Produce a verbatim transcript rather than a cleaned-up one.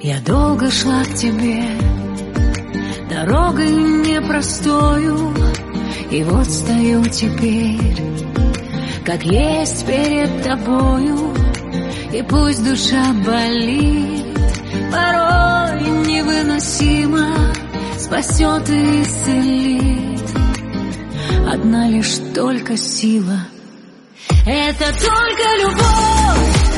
Я долго шла к тебе, дорогой непростою, и вот стою теперь, как есть перед тобою. И пусть душа болит, порой невыносимо, спасет и исцелит одна лишь только сила. Это только любовь,